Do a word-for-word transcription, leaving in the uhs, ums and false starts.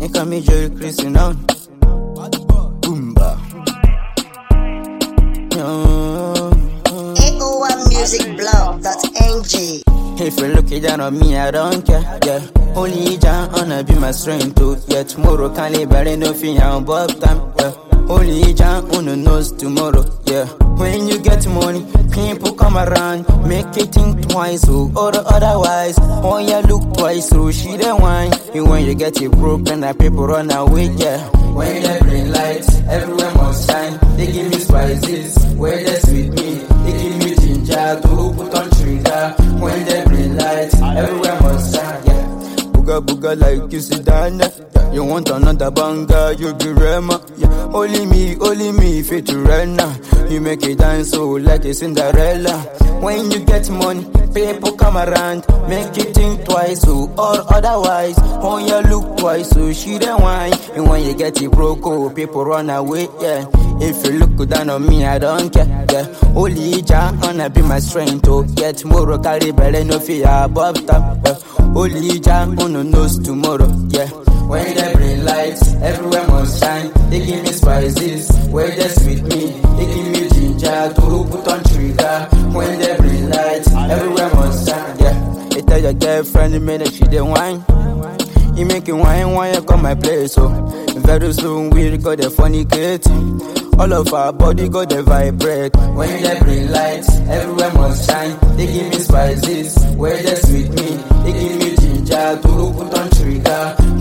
You call me Jerry Christian on. Boomba. A O one music blog dot N G. If you look down on me, I don't care, yeah. Only Jah honor be my strength, too. Yeah, tomorrow can't live, but no fear, I'm Bob time, yeah. Only Jah only knows tomorrow, yeah. When you get money, people come around, make it think twice, so or otherwise. Oh, yeah, look twice, so she the wine. And when you get it broken, that people run away, yeah. When they bring lights, everywhere must shine. They give me spices, where they sweet me. They give me ginger to put on trigger. When they bring lights, everywhere must shine, yeah. Booga booga like you sit down, yeah. You want another banger, you be Rema, yeah. Only me, only me, fit to run now. You make it dance so like a Cinderella. When you get money, people come around, make you think twice, so or otherwise. Oh, you look twice, so she the wine. And when you get it broke, oh, people run away, yeah. If you look down on me, I don't care, yeah. Only Jah honor be my strength, oh. Get more carry belly, no fear above top, yeah. Only Jah honor knows tomorrow, yeah. When they bring lights, everywhere must shine. They give me spices, where they sweet me. They give me ginger to put on trigger. When they bring lights, everywhere must shine, yeah. They tell your girlfriend the minute she the wine. You make it wine, wine, you come my place, so very soon we got the funny kid. All of our body got the vibrate. When they bring lights, everywhere must shine. They give me spices, where they sweet me. They give me ginger to put on trigger.